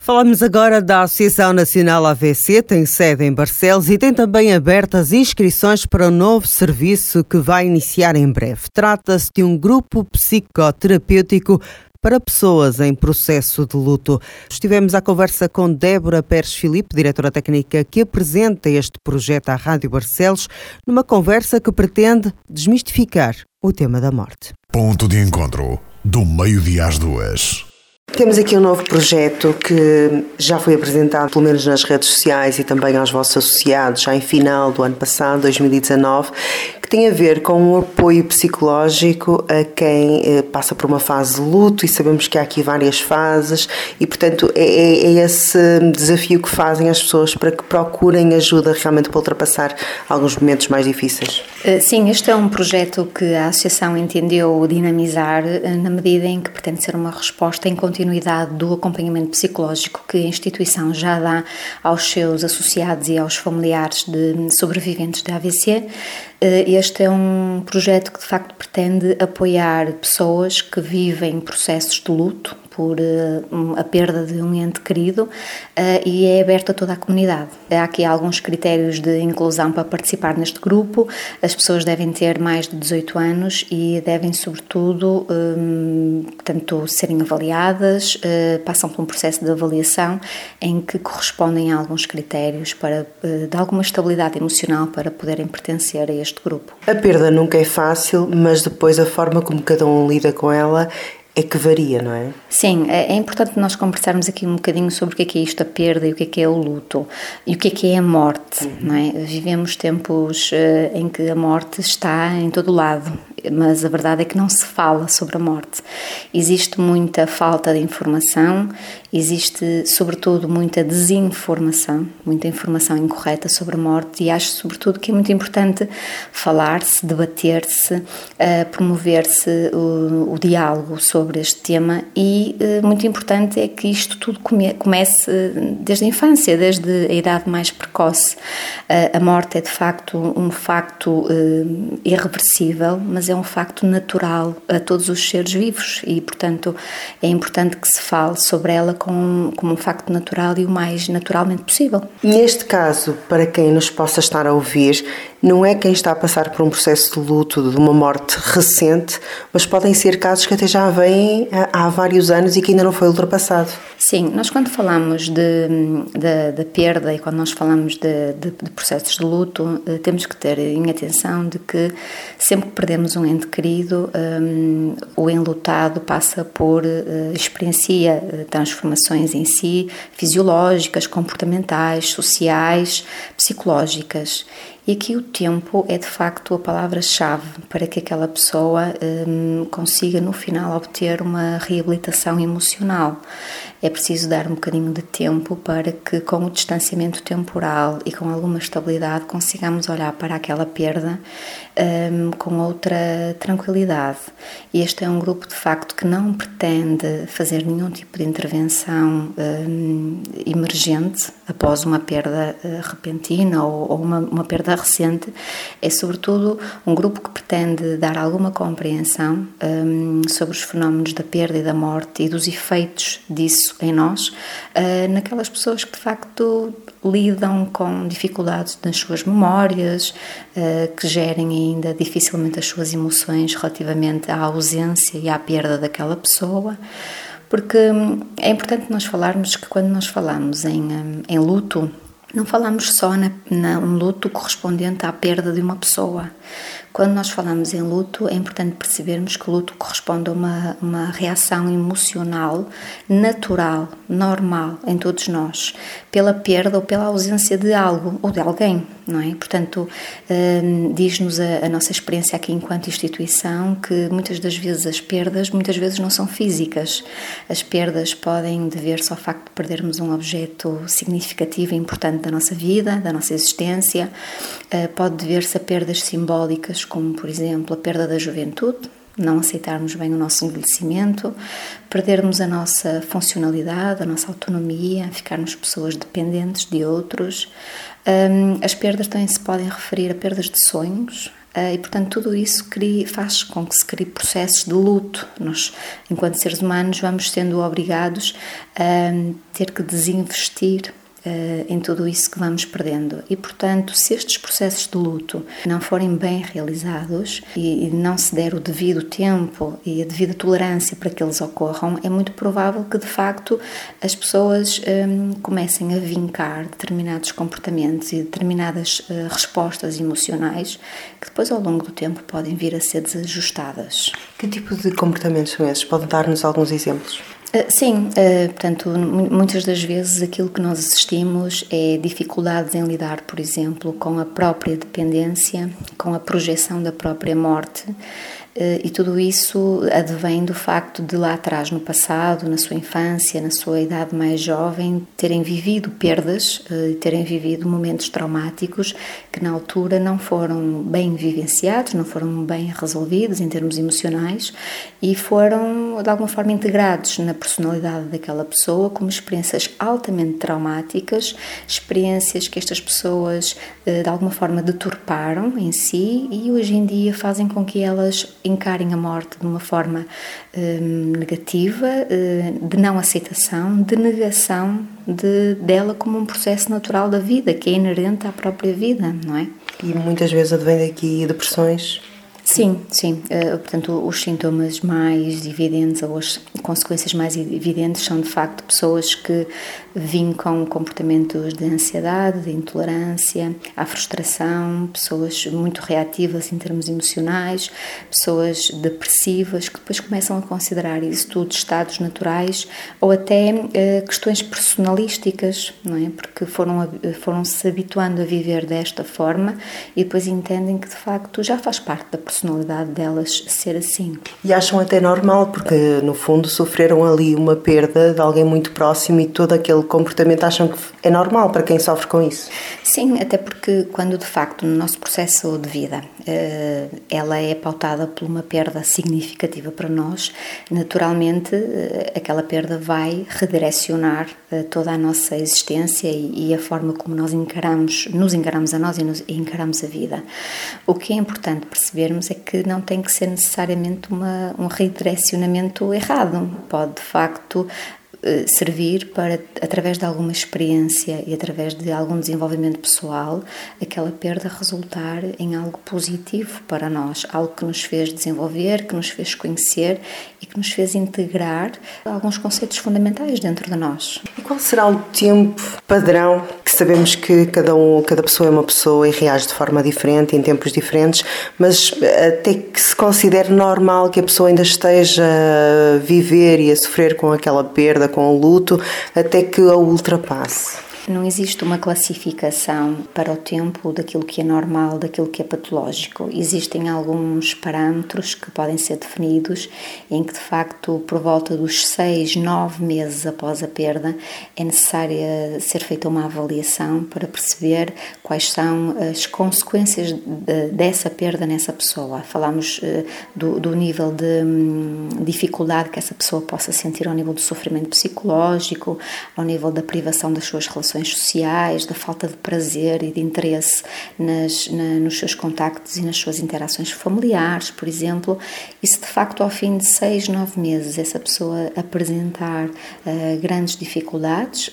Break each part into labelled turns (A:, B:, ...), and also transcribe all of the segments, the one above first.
A: Falamos agora da Associação Nacional AVC, tem sede em Barcelos e tem também abertas inscrições para um novo serviço que vai iniciar em breve. Trata-se de um grupo psicoterapêutico para pessoas em processo de luto. Estivemos à conversa com Débora Pérez Filipe, diretora técnica que apresenta este projeto à Rádio Barcelos, numa conversa que pretende desmistificar o tema da morte.
B: Ponto de encontro, do meio-dia às 2.
A: Temos aqui um novo projeto que já foi apresentado, pelo menos nas redes sociais e também aos vossos associados, já em final do ano passado, 2019, que tem a ver com o apoio psicológico a quem passa por uma fase de luto, e sabemos que há aqui várias fases e, portanto, é esse desafio que fazem as pessoas para que procurem ajuda realmente para ultrapassar alguns momentos mais difíceis.
C: Sim, este é um projeto que a Associação entendeu dinamizar na medida em que pretende ser uma resposta em continuidade do acompanhamento psicológico que a instituição já dá aos seus associados e aos familiares de sobreviventes de AVC. Este é um projeto que de facto pretende apoiar pessoas que vivem processos de luto por a perda de um ente querido e é aberto a toda a comunidade. Há aqui alguns critérios de inclusão para participar neste grupo. As pessoas devem ter mais de 18 anos e devem, sobretudo, portanto, serem avaliadas, passam por um processo de avaliação em que correspondem a alguns critérios para, de alguma estabilidade emocional para poderem pertencer a este grupo.
A: A perda nunca é fácil, mas depois a forma como cada um lida com ela é que varia, não é?
C: Sim, é importante nós conversarmos aqui um bocadinho sobre o que é isto, a perda, e o que é o luto, e o que é a morte, não é? Vivemos tempos em que a morte está em todo o lado, mas a verdade é que não se fala sobre a morte. Existe muita falta de informação, existe sobretudo muita desinformação, muita informação incorreta sobre a morte, e acho sobretudo que é muito importante falar-se, debater-se, promover-se o diálogo sobre este tema, e muito importante é que isto tudo comece desde a infância, desde a idade mais precoce. A morte é de facto um facto irreversível, mas é um facto natural a todos os seres vivos e, portanto, é importante que se fale sobre ela como um facto natural e o mais naturalmente possível.
A: Neste caso, para quem nos possa estar a ouvir, não é quem está a passar por um processo de luto, de uma morte recente, mas podem ser casos que até já vêm há vários anos e que ainda não foi ultrapassado.
C: Sim, nós quando falamos da perda e quando nós falamos de processos de luto, temos que ter em atenção de que sempre que perdemos um ente querido, o enlutado experiencia transformações em si, fisiológicas, comportamentais, sociais, psicológicas. E aqui o tempo é de facto a palavra-chave para que aquela pessoa consiga no final obter uma reabilitação emocional. É preciso dar um bocadinho de tempo para que, com o distanciamento temporal e com alguma estabilidade, consigamos olhar para aquela perda com outra tranquilidade. E este é um grupo de facto que não pretende fazer nenhum tipo de intervenção emergente após uma perda repentina ou uma perda recente. É sobretudo um grupo que pretende dar alguma compreensão sobre os fenómenos da perda e da morte e dos efeitos disso em nós, naquelas pessoas que de facto lidam com dificuldades nas suas memórias, que gerem ainda dificilmente as suas emoções relativamente à ausência e à perda daquela pessoa. Porque é importante nós falarmos que quando nós falamos em luto, não falamos só num luto correspondente à perda de uma pessoa. Quando nós falamos em luto, é importante percebermos que o luto corresponde a uma reação emocional natural, normal em todos nós, pela perda ou pela ausência de algo ou de alguém, não é? Portanto, diz-nos a nossa experiência aqui enquanto instituição que muitas das vezes as perdas não são físicas. As perdas podem dever-se ao facto de perdermos um objeto significativo e importante da nossa vida, da nossa existência. Pode dever-se a perdas simbólicas, como, por exemplo, a perda da juventude, não aceitarmos bem o nosso envelhecimento, perdermos a nossa funcionalidade, a nossa autonomia, ficarmos pessoas dependentes de outros. As perdas também se podem referir a perdas de sonhos, e, portanto, tudo isso faz com que se crie processos de luto. Nós, enquanto seres humanos, vamos sendo obrigados a ter que desinvestir em tudo isso que vamos perdendo. E, portanto, se estes processos de luto não forem bem realizados e não se der o devido tempo e a devida tolerância para que eles ocorram, é muito provável que, de facto, as pessoas comecem a vincar determinados comportamentos e determinadas respostas emocionais que depois, ao longo do tempo, podem vir a ser desajustadas.
A: Que tipo de comportamentos são esses? Pode dar-nos alguns exemplos?
C: Sim, portanto, muitas das vezes aquilo que nós assistimos é dificuldades em lidar, por exemplo, com a própria dependência, com a projeção da própria morte, e tudo isso advém do facto de lá atrás, no passado, na sua infância, na sua idade mais jovem, terem vivido perdas, terem vivido momentos traumáticos que na altura não foram bem vivenciados, não foram bem resolvidos em termos emocionais e foram de alguma forma integrados na personalidade daquela pessoa como experiências altamente traumáticas, experiências que estas pessoas de alguma forma deturparam em si e hoje em dia fazem com que elas encarem a morte de uma forma negativa, de não aceitação, de negação dela como um processo natural da vida, que é inerente à própria vida, não é?
A: E muitas vezes advém daqui depressões?
C: Sim. Portanto, os sintomas mais evidentes ou as consequências mais evidentes são, de facto, pessoas que vincam comportamentos de ansiedade, de intolerância, à frustração, pessoas muito reativas em termos emocionais, pessoas depressivas que depois começam a considerar isso tudo estados naturais ou até questões personalísticas, não é? Porque foram se habituando a viver desta forma e depois entendem que, de facto, já faz parte da personalidade delas ser assim.
A: E acham até normal, porque no fundo sofreram ali uma perda de alguém muito próximo e todo aquele comportamento acham que é normal para quem sofre com isso?
C: Sim, até porque quando de facto no nosso processo de vida ela é pautada por uma perda significativa para nós, naturalmente aquela perda vai redirecionar toda a nossa existência e a forma como nós nos encaramos a nós e encaramos a vida. O que é importante percebermos é que não tem que ser necessariamente um redirecionamento errado. Pode, de facto, servir para, através de alguma experiência e através de algum desenvolvimento pessoal, aquela perda resultar em algo positivo para nós, algo que nos fez desenvolver, que nos fez conhecer e que nos fez integrar alguns conceitos fundamentais dentro de nós.
A: E qual será o tempo padrão, que sabemos que cada pessoa é uma pessoa e reage de forma diferente, em tempos diferentes, mas até que se considere normal que a pessoa ainda esteja a viver e a sofrer com aquela perda, com o luto, até que a ultrapasse?
C: Não existe uma classificação para o tempo daquilo que é normal, daquilo que é patológico. Existem alguns parâmetros que podem ser definidos em que, de facto, por volta dos 6, 9 meses após a perda, é necessária ser feita uma avaliação para perceber quais são as consequências dessa perda nessa pessoa. Falamos do nível de dificuldade que essa pessoa possa sentir ao nível do sofrimento psicológico, ao nível da privação das suas relações sociais, da falta de prazer e de interesse nos seus contactos e nas suas interações familiares, por exemplo. E se de facto ao fim de 6, 9 meses essa pessoa apresentar grandes dificuldades,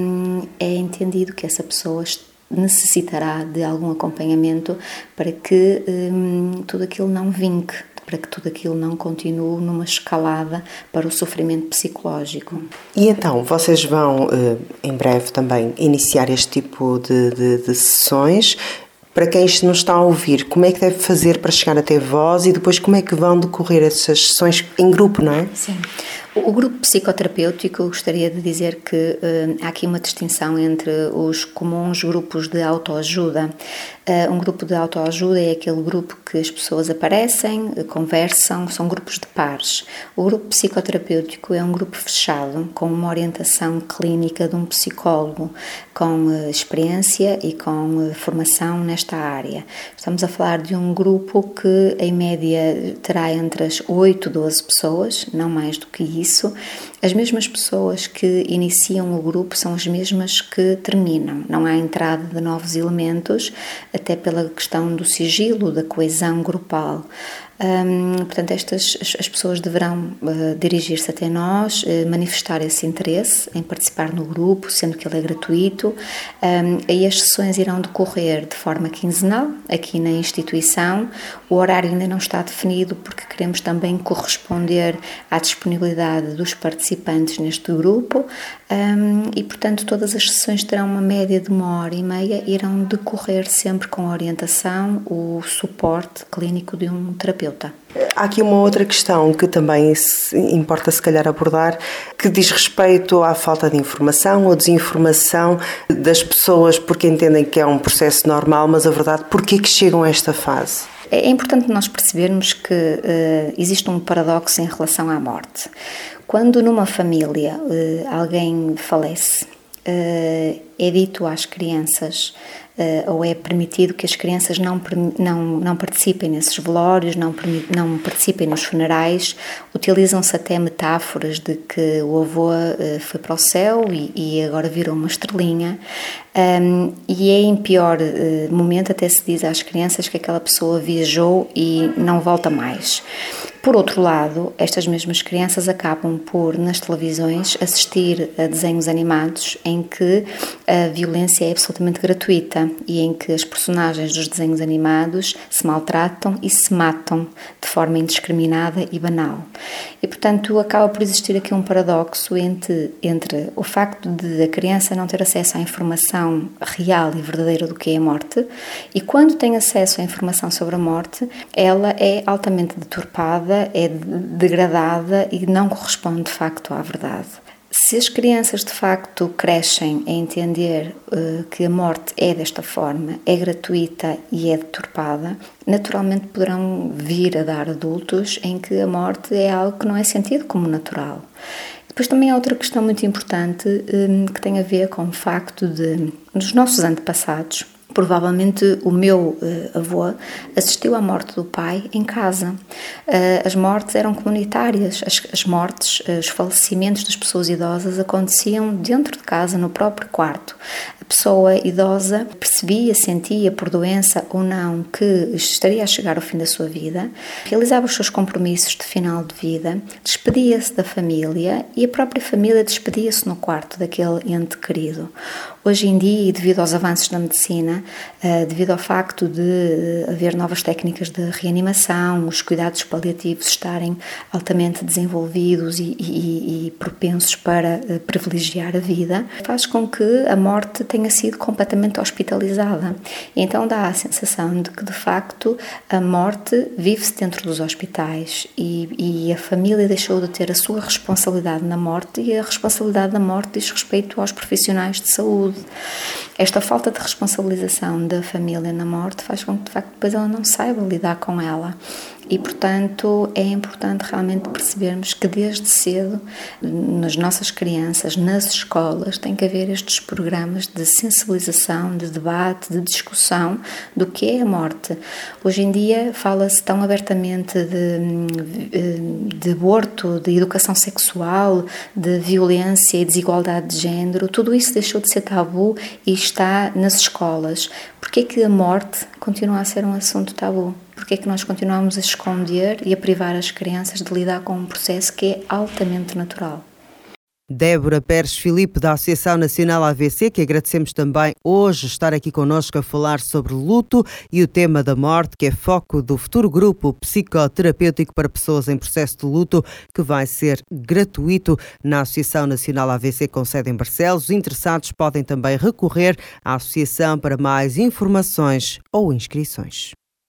C: é entendido que essa pessoa necessitará de algum acompanhamento para que tudo aquilo não vinque, para que tudo aquilo não continue numa escalada para o sofrimento psicológico.
A: E então, vocês vão, em breve também, iniciar este tipo de sessões. Para quem nos está a ouvir, como é que deve fazer para chegar até vós e depois como é que vão decorrer essas sessões em grupo, não é?
C: Sim. O grupo psicoterapêutico, gostaria de dizer que há aqui uma distinção entre os comuns grupos de autoajuda. Um grupo de autoajuda é aquele grupo que as pessoas aparecem, conversam, são grupos de pares. O grupo psicoterapêutico é um grupo fechado, com uma orientação clínica de um psicólogo, com experiência e com formação nesta área. Estamos a falar de um grupo que, em média, terá entre as 8 e 12 pessoas, não mais do que isso, as mesmas pessoas que iniciam o grupo são as mesmas que terminam. Não há entrada de novos elementos, até pela questão do sigilo, da coesão grupal. Portanto, as pessoas deverão dirigir-se até nós, manifestar esse interesse em participar no grupo, sendo que ele é gratuito. Aí as sessões irão decorrer de forma quinzenal, aqui na instituição. O horário ainda não está definido porque queremos também corresponder à disponibilidade dos participantes neste grupo e, portanto, todas as sessões terão uma média de 1h30 e irão decorrer sempre com a orientação, o suporte clínico de um terapeuta.
D: Há aqui uma outra questão que também importa se calhar abordar, que diz respeito à falta de informação ou desinformação das pessoas, porque entendem que é um processo normal, mas a verdade, porquê que chegam a esta fase?
C: É importante nós percebermos que existe um paradoxo em relação à morte. Quando numa família alguém falece, é dito às crianças ou é permitido que as crianças não participem nesses velórios, não participem nos funerais. Utilizam-se até metáforas de que o avô foi para o céu e agora virou uma estrelinha. E é em pior momento até se diz às crianças que aquela pessoa viajou e não volta mais. Por outro lado, estas mesmas crianças acabam por, nas televisões, assistir a desenhos animados em que a violência é absolutamente gratuita e em que as personagens dos desenhos animados se maltratam e se matam de forma indiscriminada e banal. E, portanto, acaba por existir aqui um paradoxo entre o facto de a criança não ter acesso à informação real e verdadeira do que é a morte e, quando tem acesso à informação sobre a morte, ela é altamente deturpada, é degradada e não corresponde de facto à verdade. Se as crianças de facto crescem a entender que a morte é desta forma, é gratuita e é deturpada, naturalmente poderão vir a dar adultos em que a morte é algo que não é sentido como natural. Depois também há outra questão muito importante que tem a ver com o facto de, nos nossos antepassados, provavelmente o meu avô assistiu à morte do pai em casa. As mortes eram comunitárias, as mortes, os falecimentos das pessoas idosas aconteciam dentro de casa, no próprio quarto. A pessoa idosa percebia, sentia por doença ou não que estaria a chegar ao fim da sua vida, realizava os seus compromissos de final de vida, despedia-se da família e a própria família despedia-se no quarto daquele ente querido. Hoje em dia, e devido aos avanços da medicina, devido ao facto de haver novas técnicas de reanimação, os cuidados paliativos estarem altamente desenvolvidos e propensos para privilegiar a vida, faz com que a morte tenha sido completamente hospitalizada. E então dá a sensação de que, de facto, a morte vive-se dentro dos hospitais e a família deixou de ter a sua responsabilidade na morte e a responsabilidade da morte diz respeito aos profissionais de saúde. Esta falta de responsabilização da família na morte faz com que, de facto, depois ela não saiba lidar com ela. E, portanto, é importante realmente percebermos que desde cedo, nas nossas crianças, nas escolas, tem que haver estes programas de sensibilização, de debate, de discussão do que é a morte. Hoje em dia fala-se tão abertamente de aborto, de educação sexual, de violência e desigualdade de género. Tudo isso deixou de ser tabu e está nas escolas. Porquê que a morte continua a ser um assunto tabu? Porquê que nós continuamos a esconder e a privar as crianças de lidar com um processo que é altamente natural?
A: Débora Pérez Filipe, da Associação Nacional AVC, que agradecemos também hoje estar aqui connosco a falar sobre luto e o tema da morte, que é foco do futuro grupo psicoterapêutico para pessoas em processo de luto, que vai ser gratuito na Associação Nacional AVC com sede em Barcelos. Os interessados podem também recorrer à associação para mais informações ou inscrições.